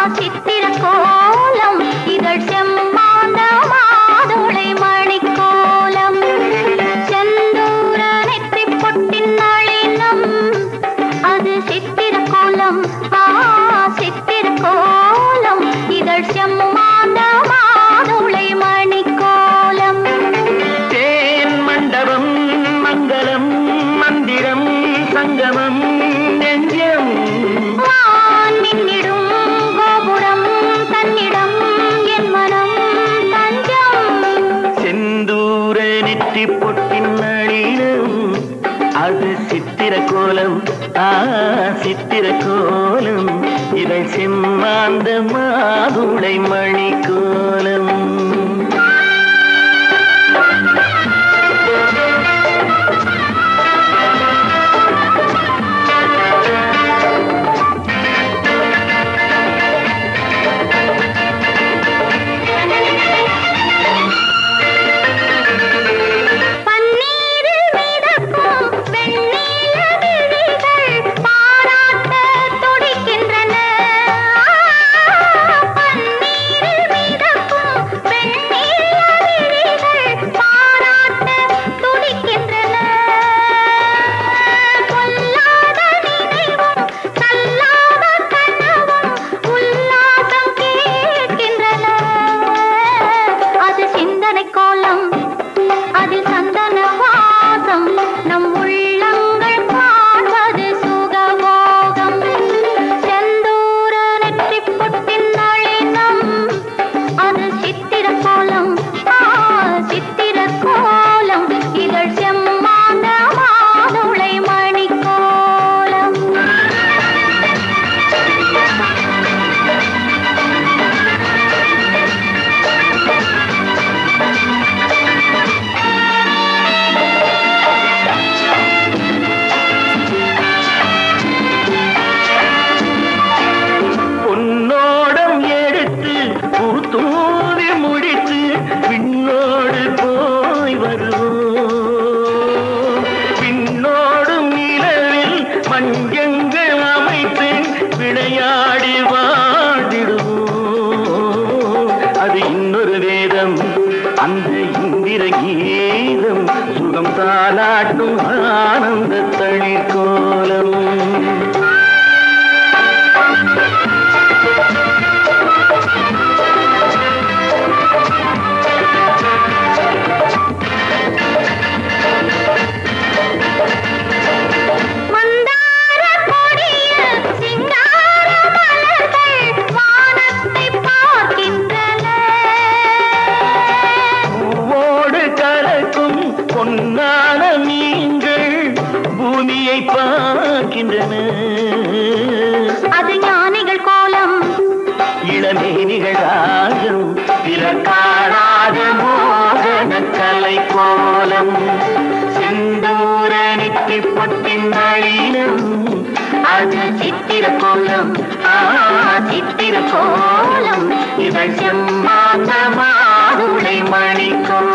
சித்திர கோலம் இதழ் செம்மாந்த மாதுளை மணிக்கோலம் செந்தூர நெற்றி பொட்டின் நளினம் அது சித்திர கோலம் சித்திர கோலம் இதழ் செம்மாந்த மாதுளை மணிக்கோலம் தேன் மண்டபம் மங்களம் மந்திரம் சங்கமம் நெஞ்சம் வான் மின்னிடும் கோபுரம் தன்னிடம் என் மனம் தஞ்சம் செந்தூர நெற்றி பொட்டின் நளினம் அது சித்திர கோலம் சித்திர கோலம் இவள் செம்மாந்த மாதுளை மணிக்கோலம் தூவி முடித்து விண்ணோடு போய் வருவோம் விண்ணோடும் நிலவில் மஞ்சங்கள் அமைத்து விளையாடி வாழ்ந்திடுவோம் அது இன்னொரு வேதம் அந்த இந்திர கீதம் சுகம் தாலாட்டும் ஆனந்த தளிர்கோலம் பொன்னான மீன்கள் பூமியை பார்க்கின்றன அது ஞானிகள் கோலம் இளமேனிகள் ராகம் பிறக்காடாத மோகன கலை கோலம் செந்தூர நெற்றி பொட்டின் நளினம் அது சித்திர கோலம் சித்திர கோலம் இவள் செம்மாந்த மாதுளை மணிக்கோலம்